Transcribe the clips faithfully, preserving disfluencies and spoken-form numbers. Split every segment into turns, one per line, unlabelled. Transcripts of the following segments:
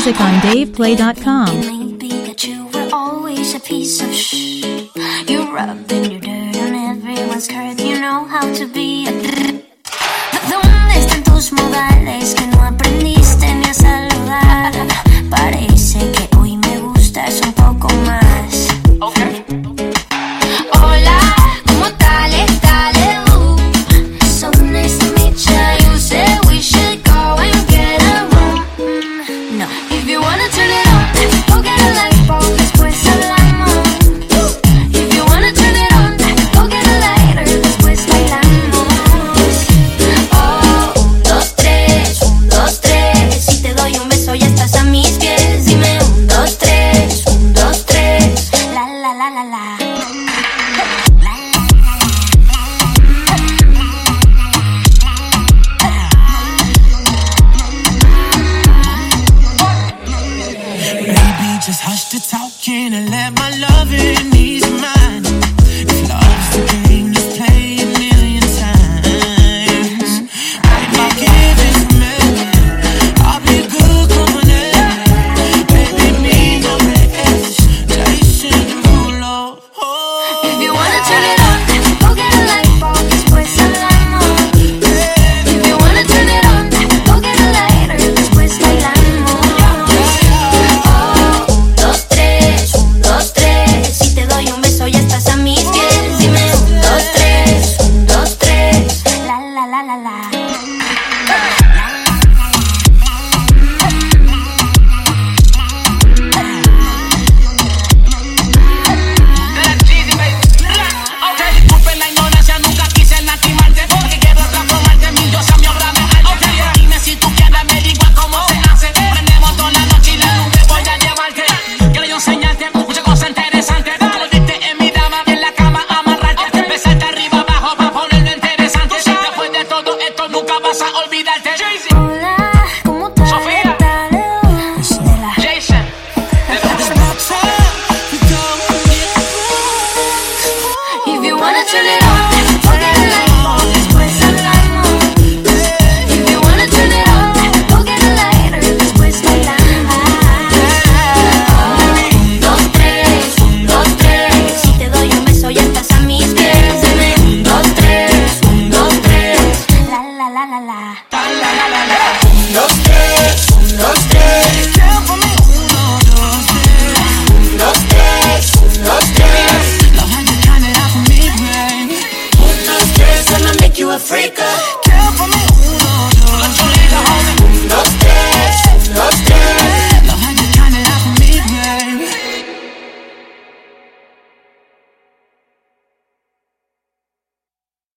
music on dave play dot com.
Maybe that you were always a piece of shh. You're rubbing your dirt on everyone's skirt. You know how to be a ¿Dónde están tus modales que no aprendiste ni a saludar? Parece que hoy me gustas un poco más. Okay. Hola, ¿cómo tal? Dale, uh. So nice to meet ya. You said we should go and get a room. Mm, no. If you wanna turn it on, go get a light bulb. Después hablamos. If you wanna turn it on, go get a lighter. Después bailamos. Oh, un, dos, tres, un, dos, tres. Si te doy un beso ya estás a mis pies. Dime un, dos, tres, un, dos, tres. La, la, la, la, la.
Just hush the talking and let my loving ease your mind. If love's the game, just play a million times. I'd not give it a minute. I'll be good company. Baby, me no hesitation to rule out. Oh.
If you wanna turn it on, go get a light bulb. Después hablamos. If you wanna turn it on, go get a lighter. Después bailamos.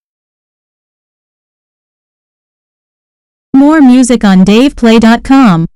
More music on dave play dot com.